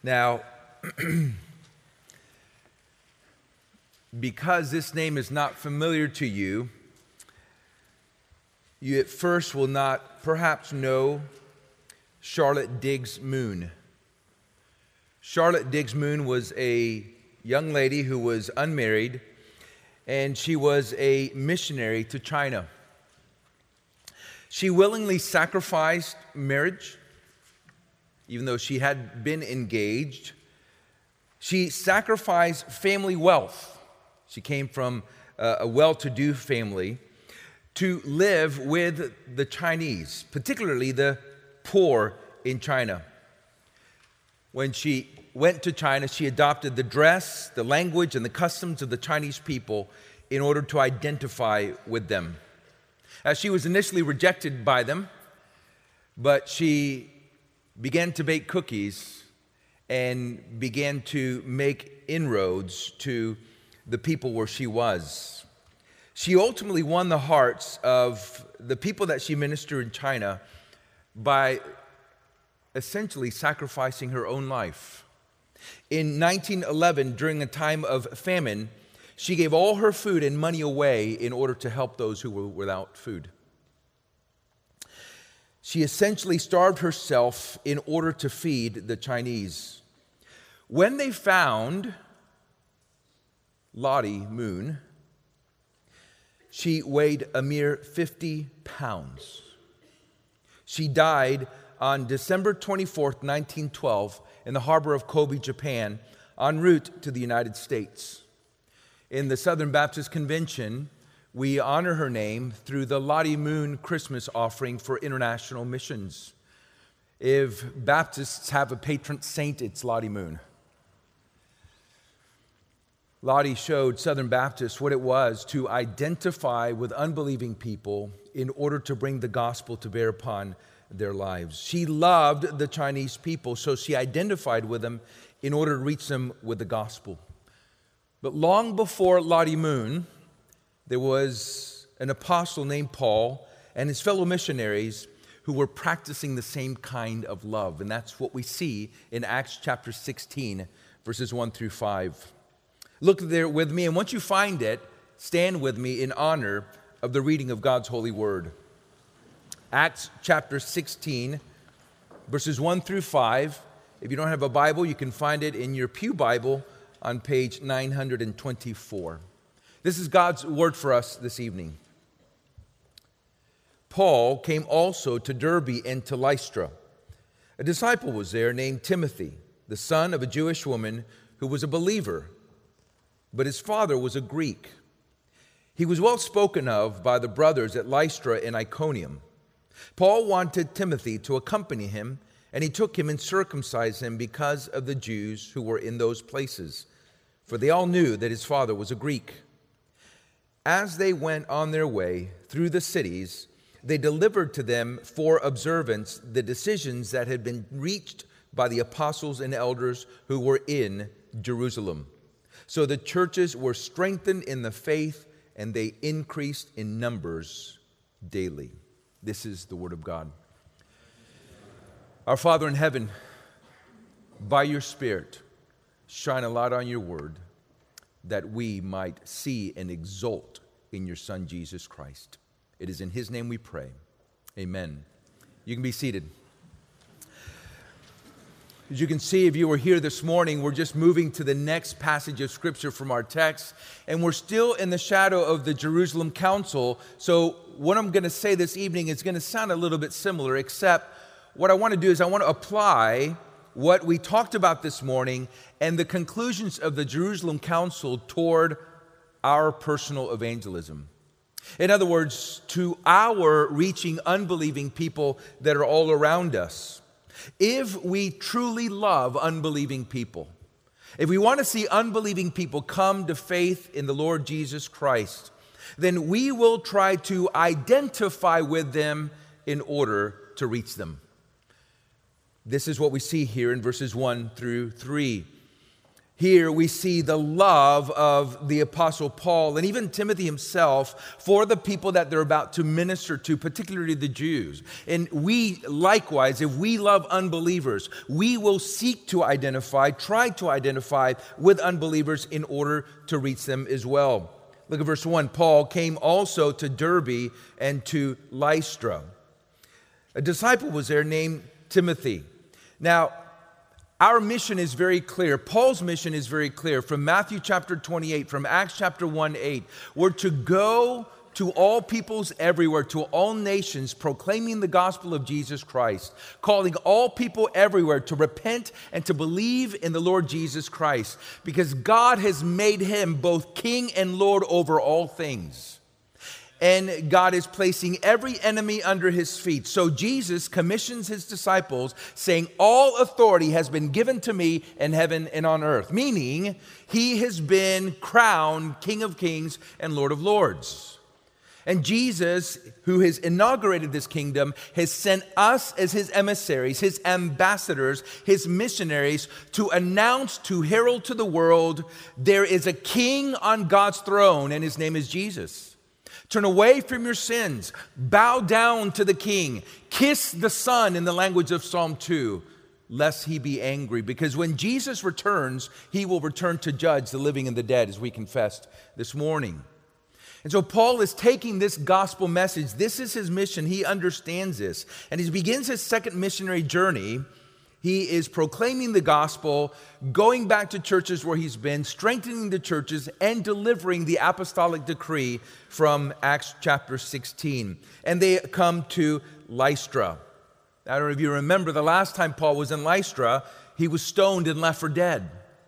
Now, because this name is not familiar to you, you at first will not perhaps know Charlotte Diggs Moon. Charlotte Diggs Moon was a young lady who was unmarried, and she was a missionary to China. She willingly sacrificed marriage, even though she had been engaged. She sacrificed family wealth. She came from a well-to-do family to live with the Chinese, particularly the poor in China. When she went to China, she adopted the dress, the language, and the customs of the Chinese people in order to identify with them. She was initially rejected by them, but she began to bake cookies and began to make inroads to the people where she was. She ultimately won the hearts of the people that she ministered in China by essentially sacrificing her own life. In 1911, during a time of famine, she gave all her food and money away in order to help those who were without food. She essentially starved herself in order to feed the Chinese. When they found Lottie Moon, she weighed a mere 50 pounds. She died on December 24th, 1912, in the harbor of Kobe, Japan, en route to the United States. In the Southern Baptist Convention, we honor her name through the Lottie Moon Christmas offering for international missions. If Baptists have a patron saint, it's Lottie Moon. Lottie showed Southern Baptists what it was to identify with unbelieving people in order to bring the gospel to bear upon their lives. She loved the Chinese people, so she identified with them in order to reach them with the gospel. But long before Lottie Moon, there was an apostle named Paul and his fellow missionaries who were practicing the same kind of love. And that's what we see in Acts chapter 16, verses 1 through 5. Look there with me, and once you find it, stand with me in honor of the reading of God's holy word. Acts chapter 16, verses 1 through 5. If you don't have a Bible, you can find it in your pew Bible on page 924. This is God's word for us this evening. Paul came also to Derbe and to Lystra. A disciple was there named Timothy, the son of a Jewish woman who was a believer, but his father was a Greek. He was well spoken of by the brothers at Lystra and Iconium. Paul wanted Timothy to accompany him, and he took him and circumcised him because of the Jews who were in those places, for they all knew that his father was a Greek. As they went on their way through the cities, they delivered to them for observance the decisions that had been reached by the apostles and elders who were in Jerusalem. So the churches were strengthened in the faith, and they increased in numbers daily. This is the word of God. Our Father in heaven, by your Spirit, shine a light on your word that we might see and exult in your Son, Jesus Christ. It is in his name we pray. Amen. You can be seated. As you can see, if you were here this morning, we're just moving to the next passage of Scripture from our text, and we're still in the shadow of the Jerusalem Council. So what I'm going to say this evening is going to sound a little bit similar, except what I want to do is I want to apply what we talked about this morning and the conclusions of the Jerusalem Council toward our personal evangelism. In other words, to our reaching unbelieving people that are all around us. If we truly love unbelieving people, if we want to see unbelieving people come to faith in the Lord Jesus Christ, then we will try to identify with them in order to reach them. This is what we see here in verses 1 through 3. Here we see the love of the Apostle Paul and even Timothy himself for the people that they're about to minister to, particularly the Jews. And we likewise, if we love unbelievers, we will seek to try to identify with unbelievers in order to reach them as well. Look at verse 1. Paul came also to Derbe and to Lystra. A disciple was there named Timothy. Now, our mission is very clear. Paul's mission is very clear. From Matthew chapter 28, from Acts chapter 1:8, we're to go to all peoples everywhere, to all nations, proclaiming the gospel of Jesus Christ, calling all people everywhere to repent and to believe in the Lord Jesus Christ, because God has made him both King and Lord over all things. And God is placing every enemy under his feet. So Jesus commissions his disciples, saying, all authority has been given to me in heaven and on earth. Meaning, he has been crowned King of Kings and Lord of Lords. And Jesus, who has inaugurated this kingdom, has sent us as his emissaries, his ambassadors, his missionaries, to announce, to herald to the world, there is a king on God's throne, and his name is Jesus. Turn away from your sins. Bow down to the King. Kiss the Son in the language of Psalm 2, lest he be angry. Because when Jesus returns, he will return to judge the living and the dead, as we confessed this morning. And so Paul is taking this gospel message. This is his mission. He understands this. And he begins his second missionary journey. He is proclaiming the gospel, going back to churches where he's been, strengthening the churches, and delivering the apostolic decree from Acts chapter 16. And they come to Lystra. I don't know if you remember the last time Paul was in Lystra, he was stoned and left for dead.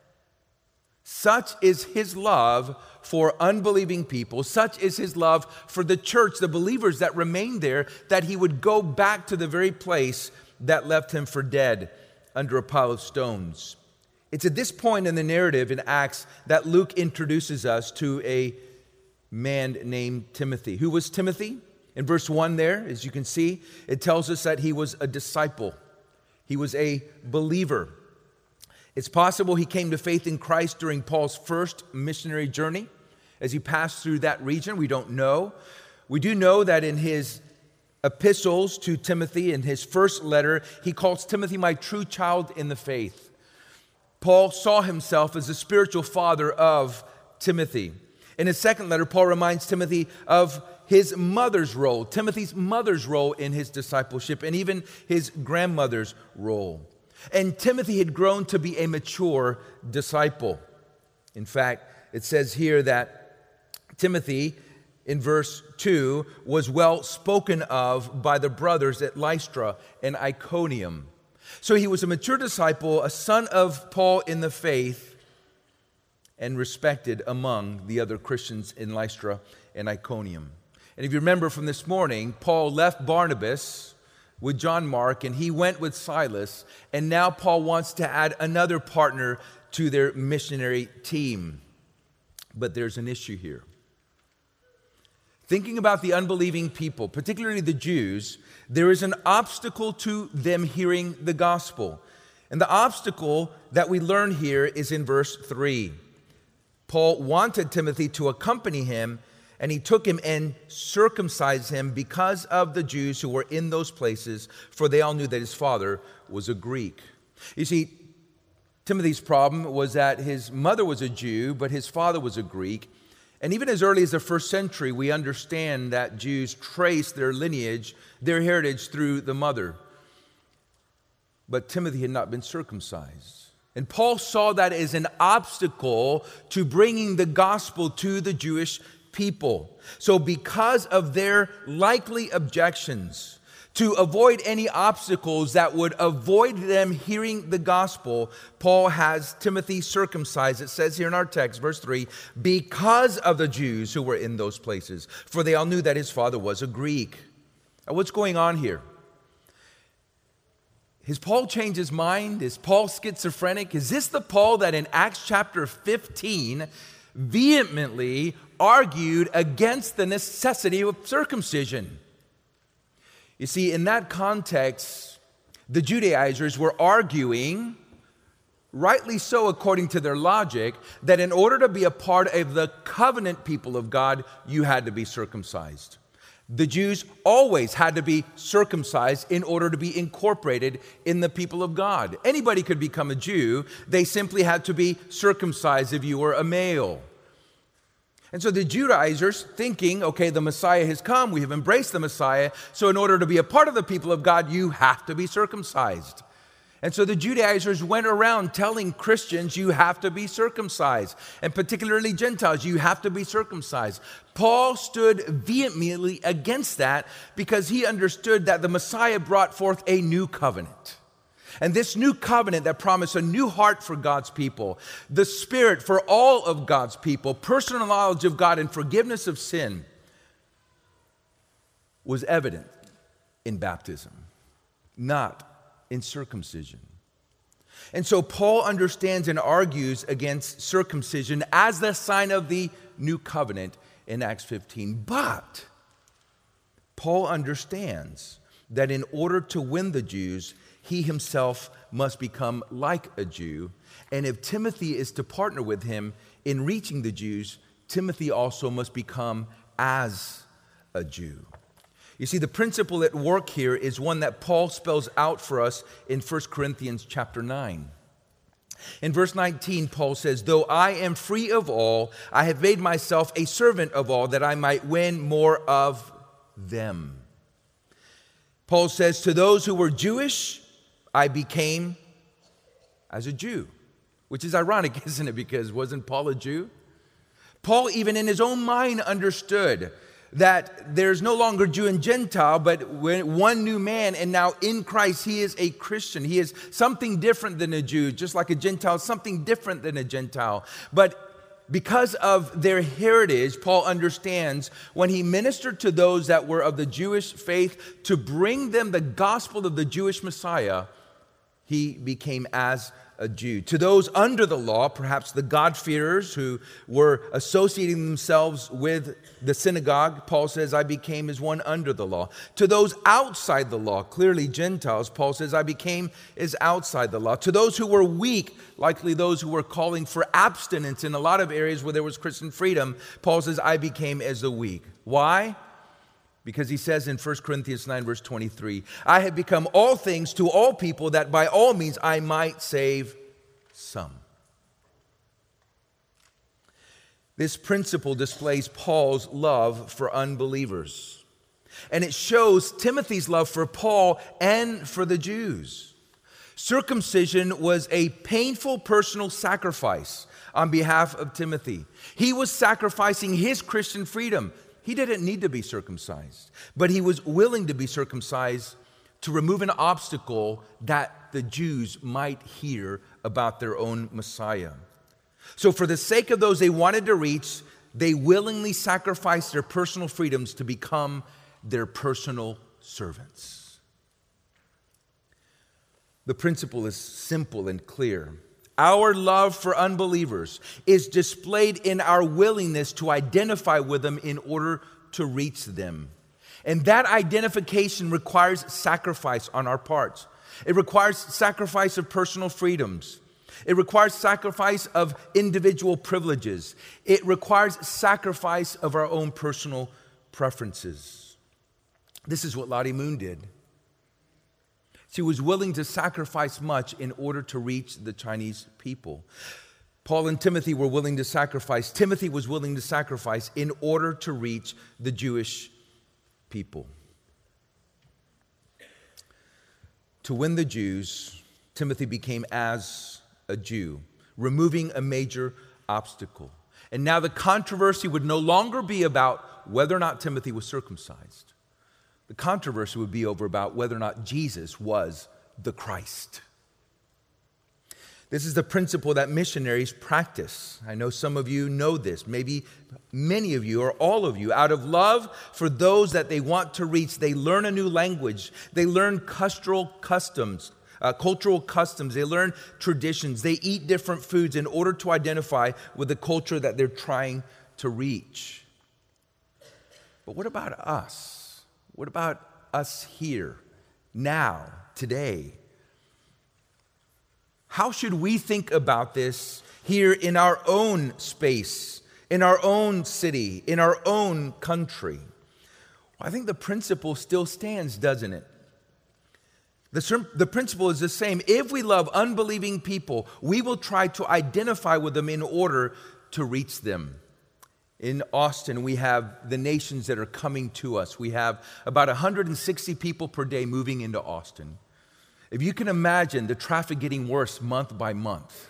Such is his love for unbelieving people. Such is his love for the church, the believers that remained there, that he would go back to the very place that left him for dead under a pile of stones. It's at this point in the narrative in Acts that Luke introduces us to a man named Timothy. Who was Timothy? In verse 1 there, as you can see, it tells us that he was a disciple. He was a believer. It's possible he came to faith in Christ during Paul's first missionary journey as he passed through that region. We don't know. We do know that in his epistles to Timothy, in his first letter, he calls Timothy my true child in the faith. Paul saw himself as the spiritual father of Timothy. In his second letter, Paul reminds Timothy of his mother's role, Timothy's mother's role in his discipleship, and even his grandmother's role. And Timothy had grown to be a mature disciple. In fact, it says here that Timothy, in verse 2, was well spoken of by the brothers at Lystra and Iconium. So he was a mature disciple, a son of Paul in the faith, and respected among the other Christians in Lystra and Iconium. And if you remember from this morning, Paul left Barnabas with John Mark, and he went with Silas, and now Paul wants to add another partner to their missionary team. But there's an issue here. Thinking about the unbelieving people, particularly the Jews, there is an obstacle to them hearing the gospel. And the obstacle that we learn here is in verse 3. Paul wanted Timothy to accompany him, and he took him and circumcised him because of the Jews who were in those places, for they all knew that his father was a Greek. You see, Timothy's problem was that his mother was a Jew, but his father was a Greek. And even as early as the first century, we understand that Jews trace their lineage, their heritage through the mother. But Timothy had not been circumcised. And Paul saw that as an obstacle to bringing the gospel to the Jewish people. So because of their likely objections, to avoid any obstacles that would avoid them hearing the gospel, Paul has Timothy circumcised. It says here in our text, verse 3, because of the Jews who were in those places, for they all knew that his father was a Greek. Now, what's going on here? Has Paul changed his mind? Is Paul schizophrenic? Is this the Paul that in Acts chapter 15 vehemently argued against the necessity of circumcision? You see, in that context, the Judaizers were arguing rightly so according to their logic, that in order to be a part of the covenant people of God, you had to be circumcised. The Jews always had to be circumcised in order to be incorporated in the people of God. Anybody could become a Jew. They simply had to be circumcised if you were a male. And so the Judaizers, thinking, okay, the Messiah has come, we have embraced the Messiah, so in order to be a part of the people of God, you have to be circumcised. And so the Judaizers went around telling Christians, you have to be circumcised, and particularly Gentiles, you have to be circumcised. Paul stood vehemently against that because he understood that the Messiah brought forth a new covenant. And this new covenant that promised a new heart for God's people, the Spirit for all of God's people, personal knowledge of God and forgiveness of sin, was evident in baptism, not in circumcision. And so Paul understands and argues against circumcision as the sign of the new covenant in Acts 15. But Paul understands that in order to win the Jews, he himself must become like a Jew. And if Timothy is to partner with him in reaching the Jews, Timothy also must become as a Jew. You see, the principle at work here is one that Paul spells out for us in 1 Corinthians chapter 9. In verse 19, Paul says, though I am free of all, I have made myself a servant of all, that I might win more of them. Paul says, to those who were Jewish, I became as a Jew, which is ironic, isn't it? Because wasn't Paul a Jew? Paul, even in his own mind, understood that there's no longer Jew and Gentile, but one new man, and now in Christ he is a Christian. He is something different than a Jew, just like a Gentile, something different than a Gentile. But because of their heritage, Paul understands when he ministered to those that were of the Jewish faith to bring them the gospel of the Jewish Messiah, he became as a Jew. To those under the law, perhaps the God-fearers who were associating themselves with the synagogue, Paul says, I became as one under the law. To those outside the law, clearly Gentiles, Paul says, I became as outside the law. To those who were weak, likely those who were calling for abstinence in a lot of areas where there was Christian freedom, Paul says, I became as the weak. Why? Because he says in 1 Corinthians 9, verse 23, I have become all things to all people, that by all means I might save some. This principle displays Paul's love for unbelievers. And it shows Timothy's love for Paul and for the Jews. Circumcision was a painful personal sacrifice on behalf of Timothy. He was sacrificing his Christian freedom. He didn't need to be circumcised, but he was willing to be circumcised to remove an obstacle that the Jews might hear about their own Messiah. So for the sake of those they wanted to reach, they willingly sacrificed their personal freedoms to become their personal servants. The principle is simple and clear. Our love for unbelievers is displayed in our willingness to identify with them in order to reach them. And that identification requires sacrifice on our parts. It requires sacrifice of personal freedoms. It requires sacrifice of individual privileges. It requires sacrifice of our own personal preferences. This is what Lottie Moon did. She was willing to sacrifice much in order to reach the Chinese people. Paul and Timothy were willing to sacrifice. Timothy was willing to sacrifice in order to reach the Jewish people. To win the Jews, Timothy became as a Jew, removing a major obstacle. And now the controversy would no longer be about whether or not Timothy was circumcised. The controversy would be over about whether or not Jesus was the Christ. This is the principle that missionaries practice. I know some of you know this. Maybe many of you or all of you, out of love for those that they want to reach, they learn a new language. They learn cultural customs. They learn traditions. They eat different foods in order to identify with the culture that they're trying to reach. But what about us? What about us here, now, today? how should we think about this here in our own space, in our own city, in our own country? Well, I think the principle still stands, doesn't it? The principle is the same. If we love unbelieving people, we will try to identify with them in order to reach them. In Austin, we have the nations that are coming to us. We have about 160 people per day moving into Austin. If you can imagine the traffic getting worse month by month,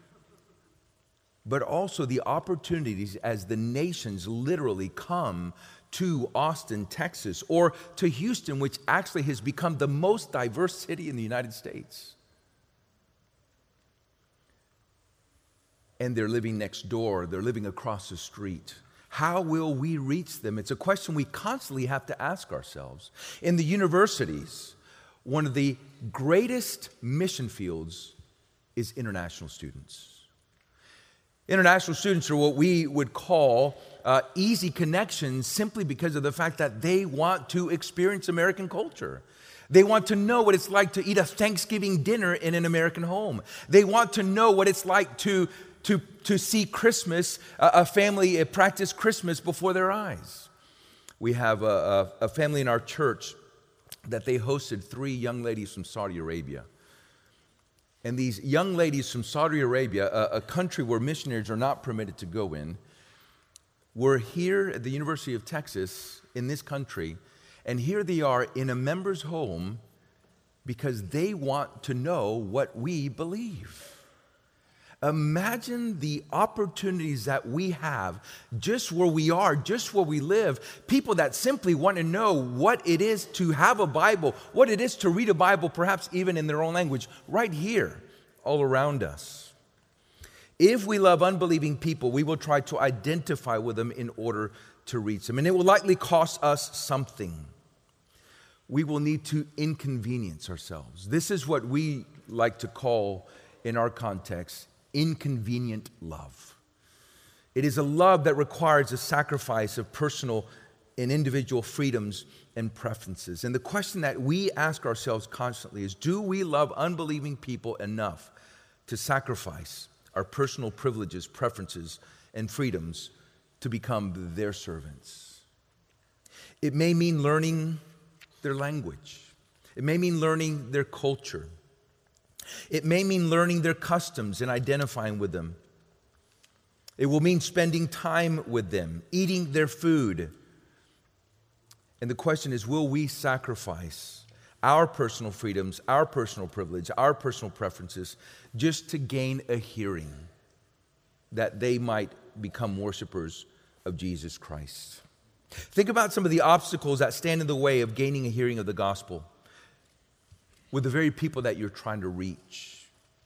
but also the opportunities as the nations literally come to Austin, Texas, or to Houston, which actually has become the most diverse city in the United States. And they're living next door, they're living across the street. How will we reach them? It's a question we constantly have to ask ourselves. In the universities, one of the greatest mission fields is international students. International students are what we would call easy connections simply because of the fact that they want to experience American culture. They want to know what it's like to eat a Thanksgiving dinner in an American home. They want to know what it's like to see Christmas, a family practice Christmas before their eyes. We have a family in our church that they hosted 3 young ladies from Saudi Arabia. And these young ladies from Saudi Arabia, a country where missionaries are not permitted to go in, were here at the University of Texas in this country, and here they are in a member's home because they want to know what we believe. Imagine the opportunities that we have just where we are, just where we live. People that simply want to know what it is to have a Bible, what it is to read a Bible, perhaps even in their own language, right here, all around us. If we love unbelieving people, we will try to identify with them in order to reach them. And it will likely cost us something. We will need to inconvenience ourselves. This is what we like to call, in our context, inconvenient love. It is a love that requires a sacrifice of personal and individual freedoms and preferences. And the question that we ask ourselves constantly is, do we love unbelieving people enough to sacrifice our personal privileges, preferences, and freedoms to become their servants? It may mean learning their language. It may mean learning their culture. It may mean learning their customs and identifying with them. It will mean spending time with them, eating their food. And the question is, will we sacrifice our personal freedoms, our personal privilege, our personal preferences, just to gain a hearing that they might become worshipers of Jesus Christ? Think about some of the obstacles that stand in the way of gaining a hearing of the gospel with the very people that you're trying to reach.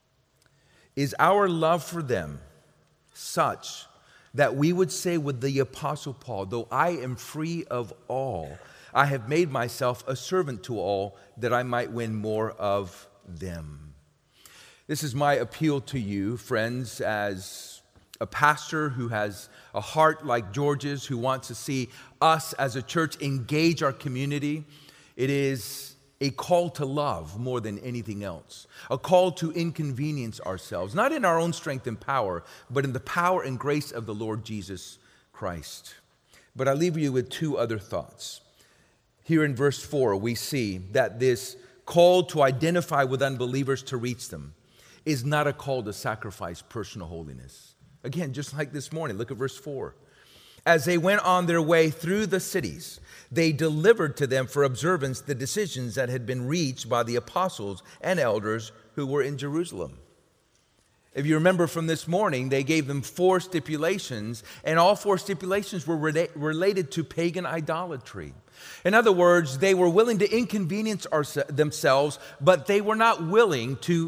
Is our love for them such that we would say with the Apostle Paul, though I am free of all, I have made myself a servant to all that I might win more of them? This is my appeal to you, friends, as a pastor who has a heart like George's, who wants to see us as a church engage our community. It is a call to love more than anything else, a call to inconvenience ourselves, not in our own strength and power, but in the power and grace of the Lord Jesus Christ. But I leave you with 2 other thoughts. Here in verse 4, we see that this call to identify with unbelievers to reach them is not a call to sacrifice personal holiness. Again, just like this morning, look at verse 4. As they went on their way through the cities, they delivered to them for observance the decisions that had been reached by the apostles and elders who were in Jerusalem. If you remember from this morning, they gave them 4 stipulations, and all 4 stipulations were related to pagan idolatry. In other words, they were willing to inconvenience themselves, but they were not willing to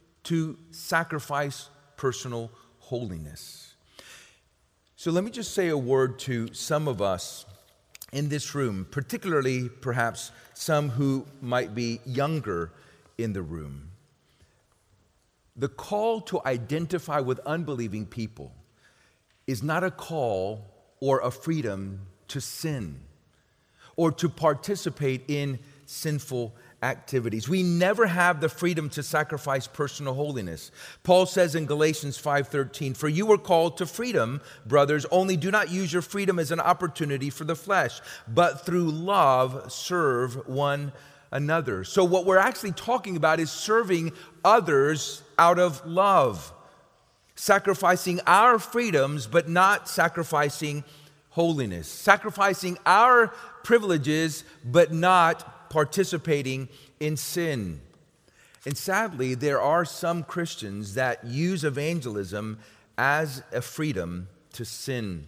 sacrifice personal holiness. So let me just say a word to some of us in this room, particularly perhaps some who might be younger in the room. The call to identify with unbelieving people is not a call or a freedom to sin or to participate in sinful activities. We never have the freedom to sacrifice personal holiness. Paul says in Galatians 5:13, "For you were called to freedom, brothers, only do not use your freedom as an opportunity for the flesh, but through love serve one another." So what we're actually talking about is serving others out of love, sacrificing our freedoms, but not sacrificing holiness, sacrificing our privileges, but not participating in sin. And sadly, there are some Christians that use evangelism as a freedom to sin.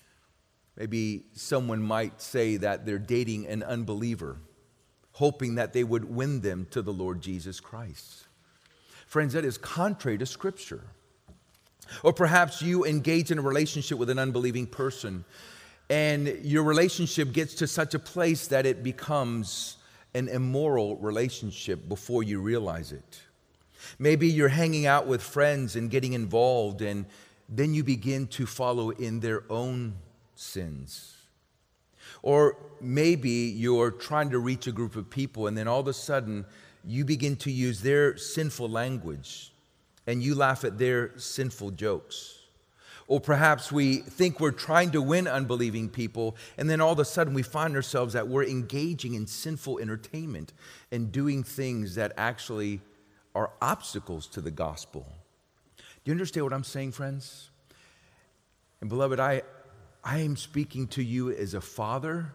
Maybe someone might say that they're dating an unbeliever, hoping that they would win them to the Lord Jesus Christ. Friends, that is contrary to Scripture. Or perhaps you engage in a relationship with an unbelieving person, and your relationship gets to such a place that it becomes an immoral relationship before you realize it. Maybe you're hanging out with friends and getting involved, and then you begin to follow in their own sins. Or maybe you're trying to reach a group of people, and then all of a sudden you begin to use their sinful language, and you laugh at their sinful jokes. Or perhaps we think we're trying to win unbelieving people, and then all of a sudden we find ourselves that we're engaging in sinful entertainment and doing things that actually are obstacles to the gospel. Do you understand what I'm saying, friends? And beloved, I am speaking to you as a father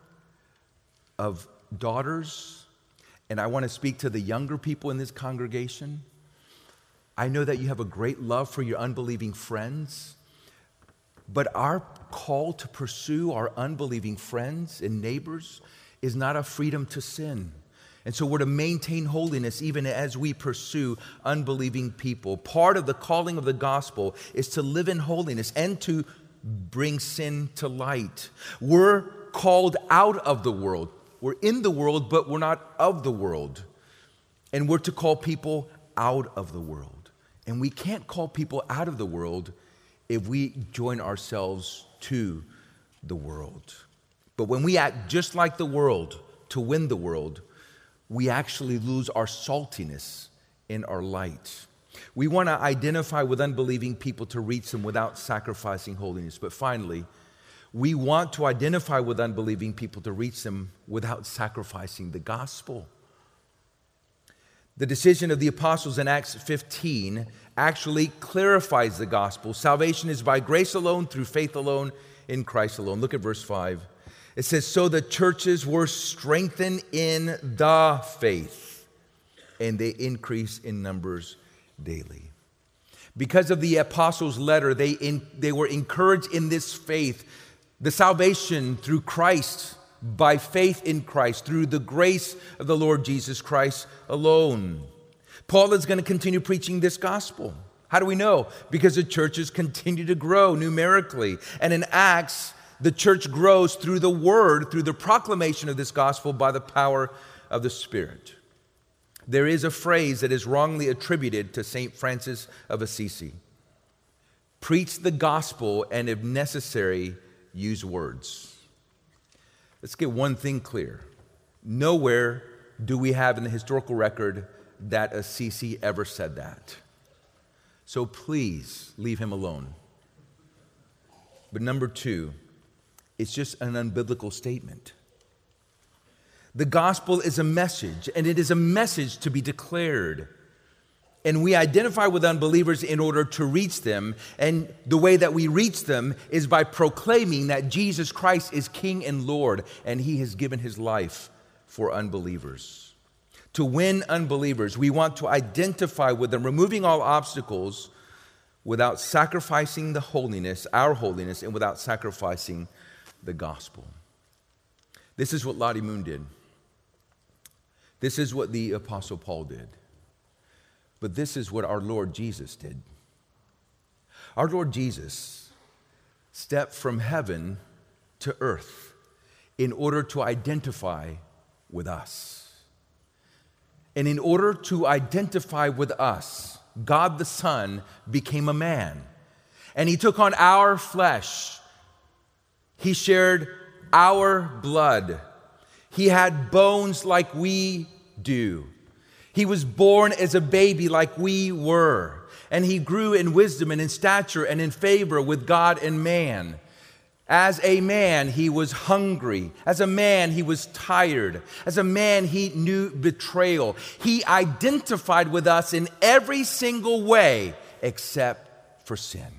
of daughters, and I want to speak to the younger people in this congregation. I know that you have a great love for your unbelieving friends. But our call to pursue our unbelieving friends and neighbors is not a freedom to sin. And so we're to maintain holiness even as we pursue unbelieving people. Part of the calling of the gospel is to live in holiness and to bring sin to light. We're called out of the world. We're in the world, but we're not of the world. And we're to call people out of the world. And we can't call people out of the world if we join ourselves to the world. But when we act just like the world to win the world, we actually lose our saltiness in our light. We want to identify with unbelieving people to reach them without sacrificing holiness. But finally, we want to identify with unbelieving people to reach them without sacrificing the gospel. The decision of the apostles in Acts 15 actually clarifies the gospel. Salvation is by grace alone, through faith alone, in Christ alone. Look at verse 5. It says, "So the churches were strengthened in the faith, and they increased in numbers daily." Because of the apostles' letter, they were encouraged in this faith, the salvation through Christ, by faith in Christ, through the grace of the Lord Jesus Christ alone. Paul is going to continue preaching this gospel. How do we know? Because the churches continue to grow numerically. And in Acts, the church grows through the word, through the proclamation of this gospel by the power of the Spirit. There is a phrase that is wrongly attributed to St. Francis of Assisi. Preach the gospel, and if necessary, use words. Let's get one thing clear. Nowhere do we have in the historical record that Assisi ever said that. So please leave him alone. But number two, it's just an unbiblical statement. The gospel is a message, and it is a message to be declared. And we identify with unbelievers in order to reach them. And the way that we reach them is by proclaiming that Jesus Christ is King and Lord, and He has given His life for unbelievers. To win unbelievers, we want to identify with them, removing all obstacles without sacrificing the holiness, our holiness, and without sacrificing the gospel. This is what Lottie Moon did. This is what the Apostle Paul did. But this is what our Lord Jesus did. Our Lord Jesus stepped from heaven to earth in order to identify with us. And in order to identify with us, God the Son became a man. And He took on our flesh. He shared our blood. He had bones like we do. He was born as a baby like we were, and he grew in wisdom and in stature and in favor with God and man. As a man, he was hungry. As a man, he was tired. As a man, he knew betrayal. He identified with us in every single way except for sin.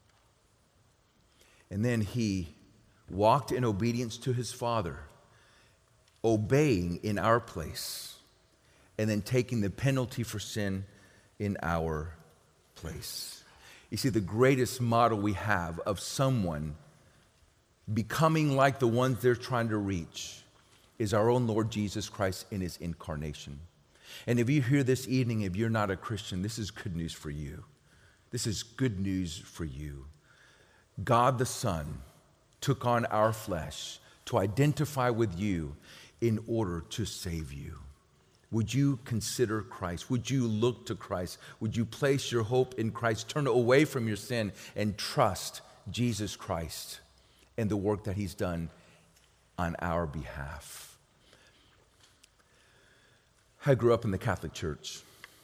And then he walked in obedience to his Father, obeying in our place, and then taking the penalty for sin in our place. You see, the greatest model we have of someone becoming like the ones they're trying to reach is our own Lord Jesus Christ in his incarnation. And if you're here this evening, if you're not a Christian, this is good news for you. This is good news for you. God the Son took on our flesh to identify with you in order to save you. Would you consider Christ? Would you look to Christ? Would you place your hope in Christ? Turn away from your sin and trust Jesus Christ and the work that he's done on our behalf. I grew up in the Catholic Church.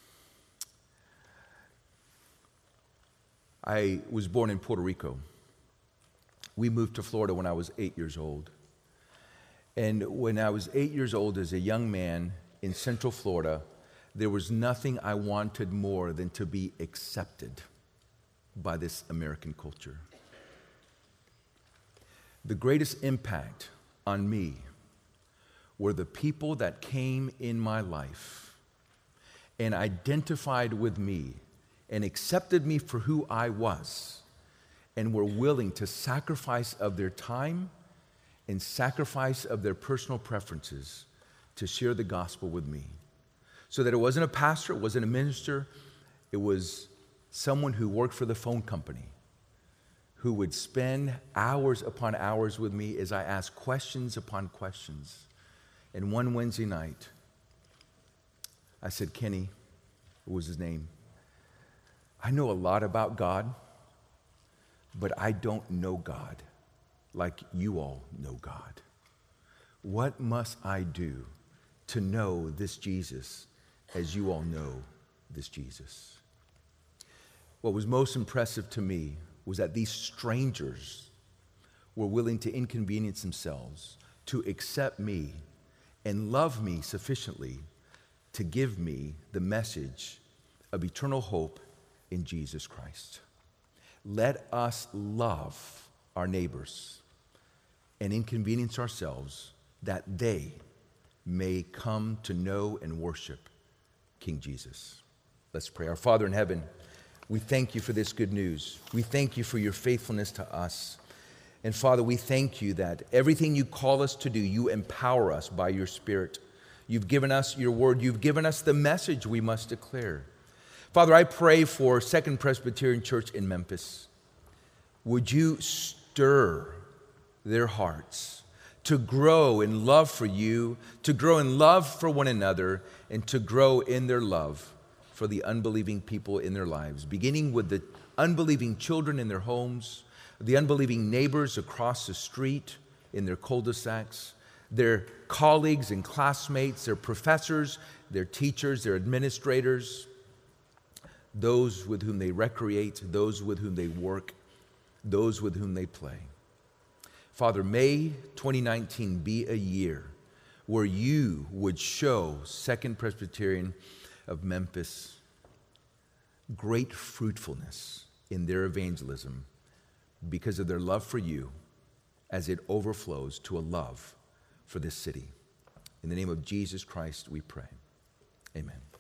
I was born in Puerto Rico. We moved to Florida when I was 8 years old. And when I was 8 years old as a young man in Central Florida, there was nothing I wanted more than to be accepted by this American culture. The greatest impact on me were the people that came in my life and identified with me and accepted me for who I was and were willing to sacrifice of their time and sacrifice of their personal preferences to share the gospel with me. So that it wasn't a pastor, it wasn't a minister, it was someone who worked for the phone company, who would spend hours upon hours with me as I asked questions upon questions. And one Wednesday night, I said, Kenny, what was his name? I know a lot about God, but I don't know God like you all know God. What must I do to know this Jesus as you all know this Jesus? What was most impressive to me was that these strangers were willing to inconvenience themselves to accept me and love me sufficiently to give me the message of eternal hope in Jesus Christ. Let us love our neighbors and inconvenience ourselves that they may come to know and worship King Jesus. Let's pray. Our Father in heaven, we thank you for this good news. We thank you for your faithfulness to us. And Father, we thank you that everything you call us to do, you empower us by your Spirit. You've given us your word. You've given us the message we must declare. Father, I pray for Second Presbyterian Church in Memphis. Would you stir their hearts to grow in love for you, to grow in love for one another, and to grow in their love for the unbelieving people in their lives, beginning with the unbelieving children in their homes, the unbelieving neighbors across the street in their cul-de-sacs, their colleagues and classmates, their professors, their teachers, their administrators, those with whom they recreate, those with whom they work, those with whom they play. Father, may 2019 be a year where you would show Second Presbyterian of Memphis great fruitfulness in their evangelism because of their love for you as it overflows to a love for this city. In the name of Jesus Christ, we pray. Amen.